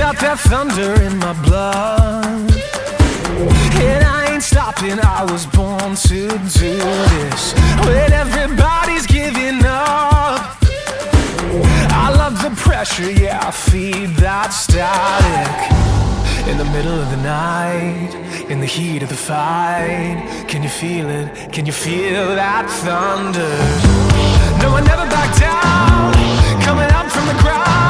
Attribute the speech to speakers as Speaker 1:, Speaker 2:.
Speaker 1: got that thunder in my blood, and I ain't stopping, I was born to do this. When everybody's giving up, I love the pressure, yeah, I feed that static. In the middle of the night, in the heat of the fight, can you feel it? Can you feel that thunder? No, I never back down, coming up from the ground.